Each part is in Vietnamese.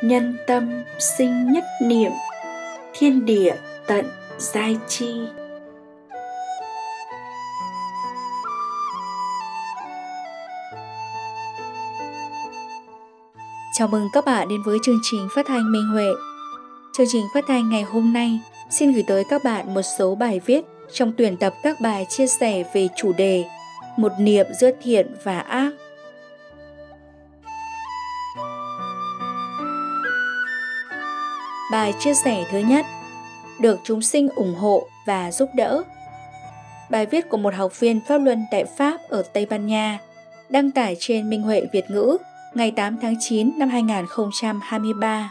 nhân tâm sinh nhất niệm, thiên địa tận giai chi. Chào mừng các bạn đến với chương trình phát thanh Minh Huệ. Chương trình phát thanh ngày hôm nay xin gửi tới các bạn một số bài viết trong tuyển tập các bài chia sẻ về chủ đề Một niệm giữa thiện và ác. Bài chia sẻ thứ nhất: được chúng sinh ủng hộ và giúp đỡ. Bài viết của một học viên Pháp Luân Đại Pháp ở Tây Ban Nha, đăng tải trên Minh Huệ Việt ngữ ngày 8 tháng 9 năm 2023.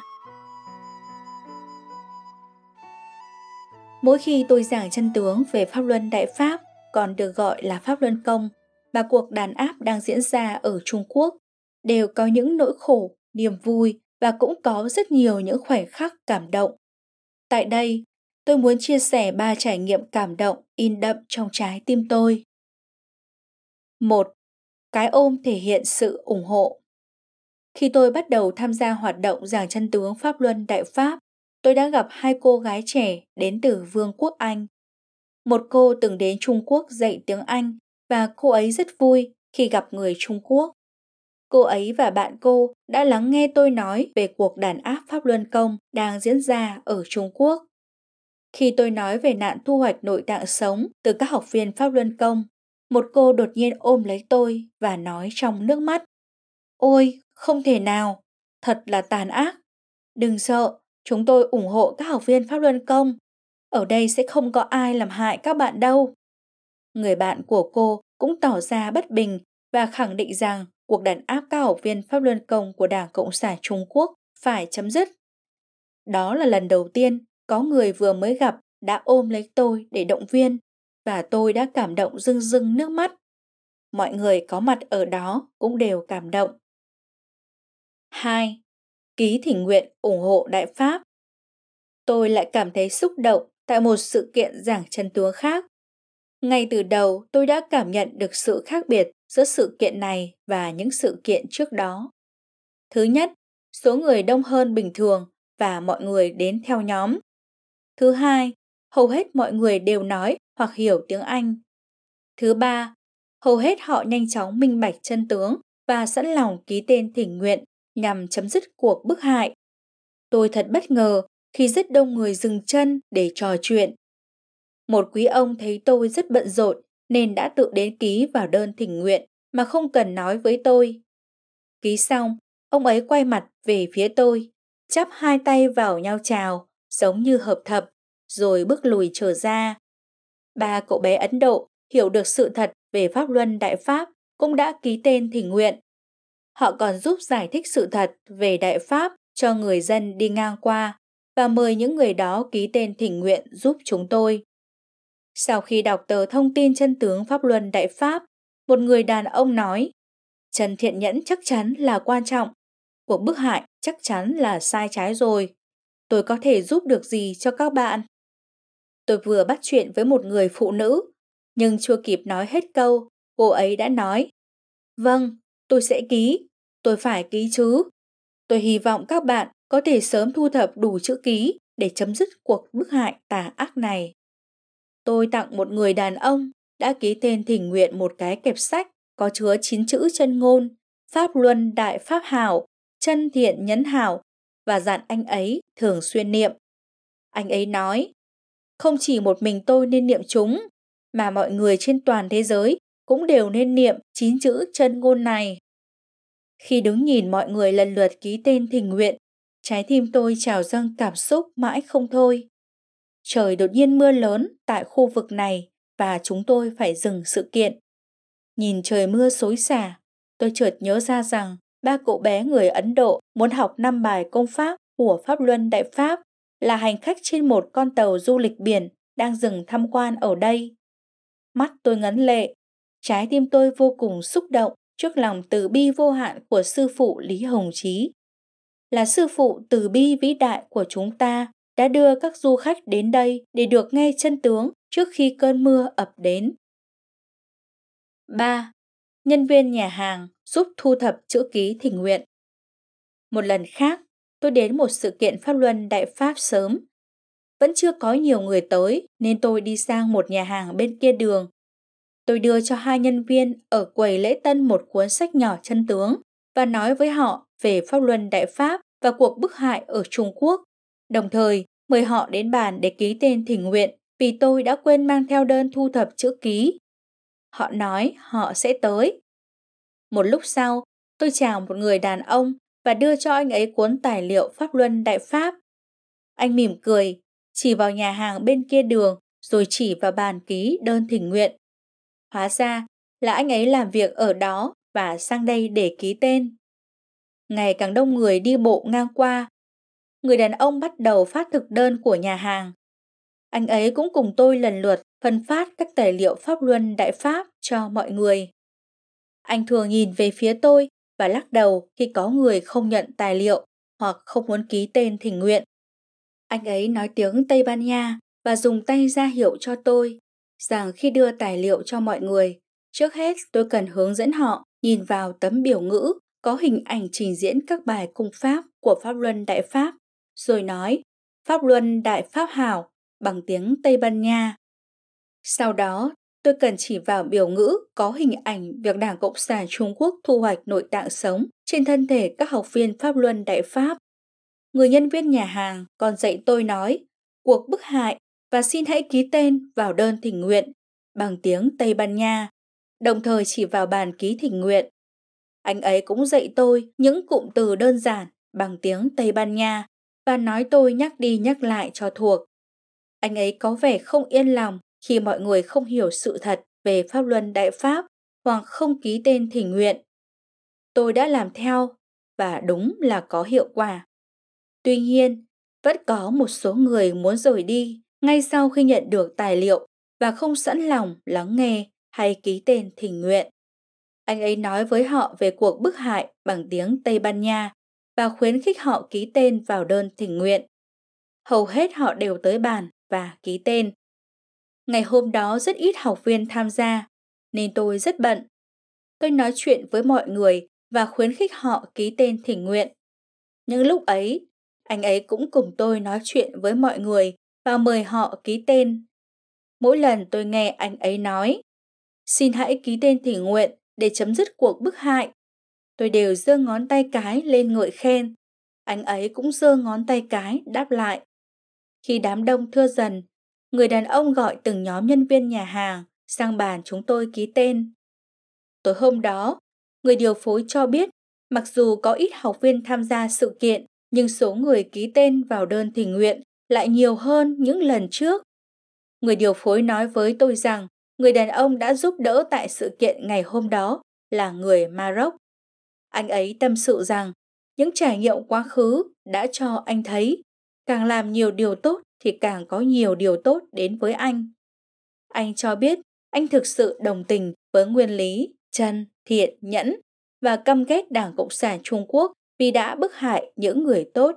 Mỗi khi tôi giảng chân tướng về Pháp Luân Đại Pháp, còn được gọi là Pháp Luân Công, mà cuộc đàn áp đang diễn ra ở Trung Quốc, đều có những nỗi khổ, niềm vui và cũng có rất nhiều những khoảnh khắc cảm động. Tại đây, tôi muốn chia sẻ 3 trải nghiệm cảm động in đậm trong trái tim tôi. 1. Cái ôm thể hiện sự ủng hộ. Khi tôi bắt đầu tham gia hoạt động giảng chân tướng Pháp Luân Đại Pháp, tôi đã gặp 2 cô gái trẻ đến từ Vương quốc Anh. Một cô từng đến Trung Quốc dạy tiếng Anh và cô ấy rất vui khi gặp người Trung Quốc. Cô ấy và bạn cô đã lắng nghe tôi nói về cuộc đàn áp Pháp Luân Công đang diễn ra ở Trung Quốc. Khi tôi nói về nạn thu hoạch nội tạng sống từ các học viên Pháp Luân Công, một cô đột nhiên ôm lấy tôi và nói trong nước mắt: "Ôi, không thể nào, thật là tàn ác. Đừng sợ, chúng tôi ủng hộ các học viên Pháp Luân Công. Ở đây sẽ không có ai làm hại các bạn đâu." Người bạn của cô cũng tỏ ra bất bình và khẳng định rằng cuộc đàn áp các học viên Pháp Luân Công của Đảng Cộng sản Trung Quốc phải chấm dứt. Đó là lần đầu tiên có người vừa mới gặp đã ôm lấy tôi để động viên, và tôi đã cảm động rưng rưng nước mắt. Mọi người có mặt ở đó cũng đều cảm động. 2. Ký thỉnh nguyện ủng hộ Đại Pháp. Tôi lại cảm thấy xúc động tại một sự kiện giảng chân tướng khác. Ngay từ đầu tôi đã cảm nhận được sự khác biệt giữa sự kiện này và những sự kiện trước đó. Thứ nhất, số người đông hơn bình thường và mọi người đến theo nhóm. Thứ hai, hầu hết mọi người đều nói hoặc hiểu tiếng Anh. Thứ ba, hầu hết họ nhanh chóng minh bạch chân tướng và sẵn lòng ký tên thỉnh nguyện nhằm chấm dứt cuộc bức hại. Tôi thật bất ngờ khi rất đông người dừng chân để trò chuyện. Một quý ông thấy tôi rất bận rộn nên đã tự đến ký vào đơn thỉnh nguyện mà không cần nói với tôi. Ký xong, ông ấy quay mặt về phía tôi, chắp 2 tay vào nhau chào, giống như hợp thập, rồi bước lùi trở ra. 3 cậu bé Ấn Độ hiểu được sự thật về Pháp Luân Đại Pháp cũng đã ký tên thỉnh nguyện. Họ còn giúp giải thích sự thật về Đại Pháp cho người dân đi ngang qua và mời những người đó ký tên thỉnh nguyện giúp chúng tôi. Sau khi đọc tờ thông tin chân tướng Pháp Luân Đại Pháp, một người đàn ông nói: "Trần Thiện Nhẫn chắc chắn là quan trọng. Cuộc bức hại chắc chắn là sai trái rồi. Tôi có thể giúp được gì cho các bạn?" Tôi vừa bắt chuyện với một người phụ nữ, nhưng chưa kịp nói hết câu, cô ấy đã nói: "Vâng, tôi sẽ ký. Tôi phải ký chứ. Tôi hy vọng các bạn có thể sớm thu thập đủ chữ ký để chấm dứt cuộc bức hại tà ác này." Tôi tặng một người đàn ông đã ký tên thỉnh nguyện một cái kẹp sách có chứa 9 chữ chân ngôn: Pháp Luân Đại Pháp Hảo, chân thiện nhẫn hảo, và dặn anh ấy thường xuyên niệm. Anh ấy nói: "Không chỉ một mình tôi nên niệm chúng, mà mọi người trên toàn thế giới cũng đều nên niệm 9 chữ chân ngôn này." Khi đứng nhìn mọi người lần lượt ký tên thỉnh nguyện, trái tim tôi trào dâng cảm xúc mãi không thôi. Trời đột nhiên mưa lớn tại khu vực này và chúng tôi phải dừng sự kiện. Nhìn trời mưa xối xả, tôi chợt nhớ ra rằng 3 cậu bé người Ấn Độ muốn học 5 bài công pháp của Pháp Luân Đại Pháp là hành khách trên một con tàu du lịch biển đang dừng tham quan ở đây. Mắt tôi ngấn lệ, trái tim tôi vô cùng xúc động trước lòng từ bi vô hạn của sư phụ Lý Hồng Chí. Là sư phụ từ bi vĩ đại của chúng ta đã đưa các du khách đến đây để được nghe chân tướng trước khi cơn mưa ập đến. 3. Nhân viên nhà hàng giúp thu thập chữ ký thỉnh nguyện. Một lần khác, tôi đến một sự kiện pháp luân Đại Pháp sớm. Vẫn chưa có nhiều người tới nên tôi đi sang một nhà hàng bên kia đường. Tôi đưa cho 2 nhân viên ở quầy lễ tân một cuốn sách nhỏ chân tướng và nói với họ về pháp luân Đại Pháp và cuộc bức hại ở Trung Quốc, đồng thời mời họ đến bàn để ký tên thỉnh nguyện vì tôi đã quên mang theo đơn thu thập chữ ký. Họ nói họ sẽ tới. Một lúc sau, tôi chào một người đàn ông và đưa cho anh ấy cuốn tài liệu pháp luân Đại Pháp. Anh mỉm cười, chỉ vào nhà hàng bên kia đường rồi chỉ vào bàn ký đơn thỉnh nguyện. Hóa ra là anh ấy làm việc ở đó và sang đây để ký tên. Ngày càng đông người đi bộ ngang qua. Người đàn ông bắt đầu phát thực đơn của nhà hàng. Anh ấy cũng cùng tôi lần lượt phân phát các tài liệu pháp luân Đại Pháp cho mọi người. Anh thường nhìn về phía tôi và lắc đầu khi có người không nhận tài liệu hoặc không muốn ký tên thỉnh nguyện. Anh ấy nói tiếng Tây Ban Nha và dùng tay ra hiệu cho tôi rằng khi đưa tài liệu cho mọi người, trước hết tôi cần hướng dẫn họ nhìn vào tấm biểu ngữ có hình ảnh trình diễn các bài cung pháp của Pháp Luân Đại Pháp, rồi nói Pháp Luân Đại Pháp Hảo bằng tiếng Tây Ban Nha. Sau đó, tôi cần chỉ vào biểu ngữ có hình ảnh việc Đảng Cộng sản Trung Quốc thu hoạch nội tạng sống trên thân thể các học viên Pháp Luân Đại Pháp. Người nhân viên nhà hàng còn dạy tôi nói cuộc bức hại và xin hãy ký tên vào đơn thỉnh nguyện bằng tiếng Tây Ban Nha, đồng thời chỉ vào bàn ký thỉnh nguyện. Anh ấy cũng dạy tôi những cụm từ đơn giản bằng tiếng Tây Ban Nha và nói tôi nhắc đi nhắc lại cho thuộc. Anh ấy có vẻ không yên lòng khi mọi người không hiểu sự thật về Pháp Luân Đại Pháp hoặc không ký tên thỉnh nguyện. Tôi đã làm theo và đúng là có hiệu quả. Tuy nhiên, vẫn có một số người muốn rời đi ngay sau khi nhận được tài liệu và không sẵn lòng lắng nghe hay ký tên thỉnh nguyện. Anh ấy nói với họ về cuộc bức hại bằng tiếng Tây Ban Nha và khuyến khích họ ký tên vào đơn thỉnh nguyện. Hầu hết họ đều tới bàn và ký tên. Ngày hôm đó rất ít học viên tham gia, nên tôi rất bận. Tôi nói chuyện với mọi người và khuyến khích họ ký tên thỉnh nguyện. Những lúc ấy, anh ấy cũng cùng tôi nói chuyện với mọi người và mời họ ký tên. Mỗi lần tôi nghe anh ấy nói, xin hãy ký tên thỉnh nguyện để chấm dứt cuộc bức hại, tôi đều giơ ngón tay cái lên ngợi khen. Anh ấy cũng giơ ngón tay cái đáp lại. Khi đám đông thưa dần, người đàn ông gọi từng nhóm nhân viên nhà hàng sang bàn chúng tôi ký tên. Tối hôm đó, người điều phối cho biết mặc dù có ít học viên tham gia sự kiện, nhưng số người ký tên vào đơn thỉnh nguyện lại nhiều hơn những lần trước. Người điều phối nói với tôi rằng người đàn ông đã giúp đỡ tại sự kiện ngày hôm đó là người Maroc. Anh ấy tâm sự rằng những trải nghiệm quá khứ đã cho anh thấy càng làm nhiều điều tốt thì càng có nhiều điều tốt đến với anh. Anh cho biết anh thực sự đồng tình với nguyên lý chân, thiện, nhẫn và căm ghét Đảng Cộng sản Trung Quốc vì đã bức hại những người tốt.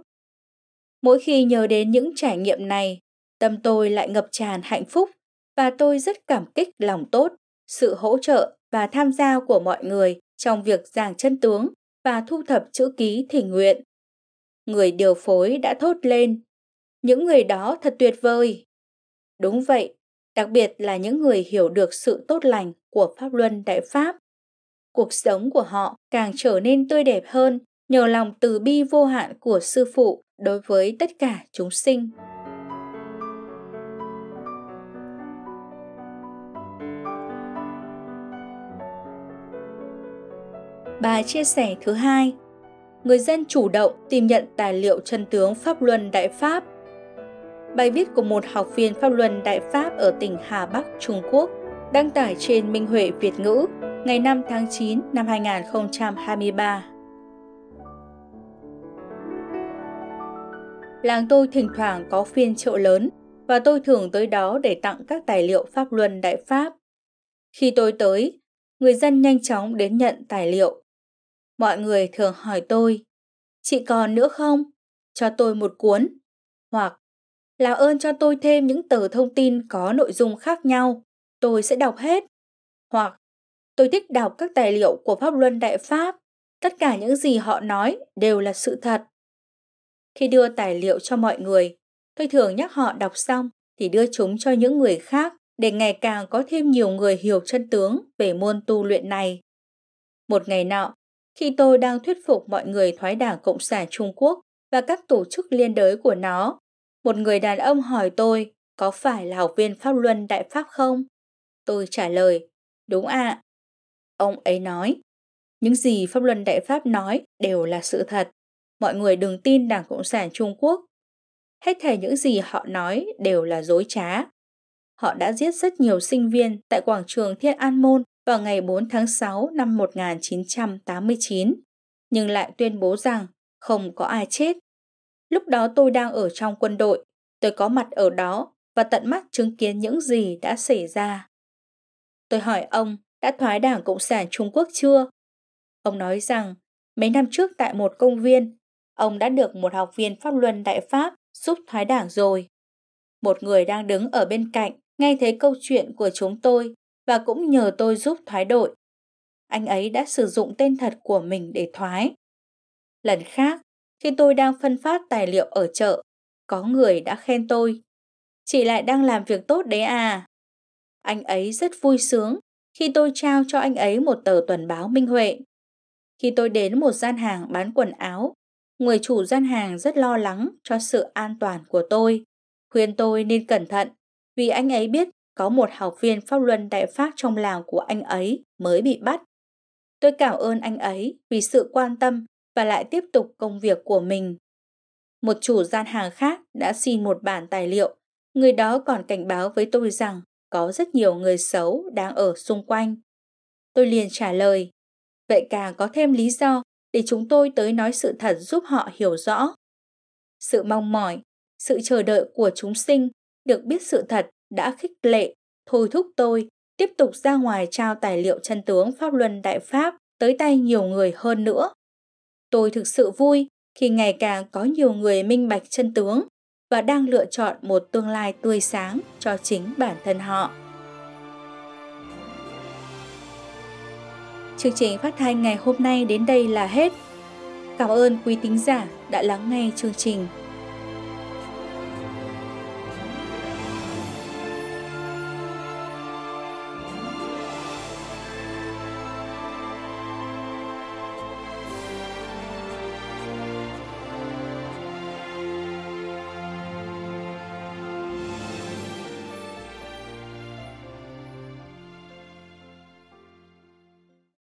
Mỗi khi nhớ đến những trải nghiệm này, tâm tôi lại ngập tràn hạnh phúc và tôi rất cảm kích lòng tốt, sự hỗ trợ và tham gia của mọi người trong việc giảng chân tướng và thu thập chữ ký thỉnh nguyện. Người điều phối đã thốt lên, những người đó thật tuyệt vời. Đúng vậy, đặc biệt là những người hiểu được sự tốt lành của Pháp Luân Đại Pháp. Cuộc sống của họ càng trở nên tươi đẹp hơn nhờ lòng từ bi vô hạn của Sư Phụ đối với tất cả chúng sinh. Bài chia sẻ thứ 2: người dân chủ động tìm nhận tài liệu chân tướng Pháp Luân Đại Pháp. Bài viết của một học viên Pháp Luân Đại Pháp ở tỉnh Hà Bắc, Trung Quốc, đăng tải trên Minh Huệ Việt ngữ ngày 5 tháng 9 năm 2023. Làng tôi thỉnh thoảng có phiên chợ lớn và tôi thường tới đó để tặng các tài liệu Pháp Luân Đại Pháp. Khi tôi tới, người dân nhanh chóng đến nhận tài liệu. Mọi người thường hỏi tôi, chị còn nữa không? Cho tôi một cuốn. Hoặc, làm ơn cho tôi thêm những tờ thông tin có nội dung khác nhau, tôi sẽ đọc hết. Hoặc, tôi thích đọc các tài liệu của Pháp Luân Đại Pháp, tất cả những gì họ nói đều là sự thật. Khi đưa tài liệu cho mọi người, tôi thường nhắc họ đọc xong thì đưa chúng cho những người khác để ngày càng có thêm nhiều người hiểu chân tướng về môn tu luyện này. Một ngày nọ, khi tôi đang thuyết phục mọi người thoái Đảng Cộng sản Trung Quốc và các tổ chức liên đới của nó, một người đàn ông hỏi tôi có phải là học viên Pháp Luân Đại Pháp không? Tôi trả lời, đúng ạ. Ông ấy nói, những gì Pháp Luân Đại Pháp nói đều là sự thật. Mọi người đừng tin Đảng Cộng sản Trung Quốc. Hết thảy những gì họ nói đều là dối trá. Họ đã giết rất nhiều sinh viên tại quảng trường Thiên An Môn vào ngày 4 tháng 6 năm 1989, nhưng lại tuyên bố rằng không có ai chết. Lúc đó tôi đang ở trong quân đội, tôi có mặt ở đó và tận mắt chứng kiến những gì đã xảy ra. Tôi hỏi ông đã thoái Đảng Cộng sản Trung Quốc chưa? Ông nói rằng mấy năm trước tại một công viên, ông đã được một học viên Pháp Luân Đại Pháp giúp thoái đảng rồi. Một người đang đứng ở bên cạnh nghe thấy câu chuyện của chúng tôi và cũng nhờ tôi giúp thoái đội. Anh ấy đã sử dụng tên thật của mình để thoái. Lần khác, khi tôi đang phân phát tài liệu ở chợ, có người đã khen tôi. Chị lại đang làm việc tốt đấy à. Anh ấy rất vui sướng khi tôi trao cho anh ấy một tờ tuần báo Minh Huệ. Khi tôi đến một gian hàng bán quần áo, người chủ gian hàng rất lo lắng cho sự an toàn của tôi, khuyên tôi nên cẩn thận vì anh ấy biết có một học viên Pháp Luân Đại Pháp trong làng của anh ấy mới bị bắt. Tôi cảm ơn anh ấy vì sự quan tâm và lại tiếp tục công việc của mình. Một chủ gian hàng khác đã xin một bản tài liệu. Người đó còn cảnh báo với tôi rằng có rất nhiều người xấu đang ở xung quanh. Tôi liền trả lời, vậy càng có thêm lý do để chúng tôi tới nói sự thật giúp họ hiểu rõ. Sự mong mỏi, sự chờ đợi của chúng sinh được biết sự thật đã khích lệ, thôi thúc tôi tiếp tục ra ngoài trao tài liệu chân tướng Pháp Luân Đại Pháp tới tay nhiều người hơn nữa. Tôi thực sự vui khi ngày càng có nhiều người minh bạch chân tướng và đang lựa chọn một tương lai tươi sáng cho chính bản thân họ. Chương trình phát thanh ngày hôm nay đến đây là hết. Cảm ơn quý thính giả đã lắng nghe chương trình.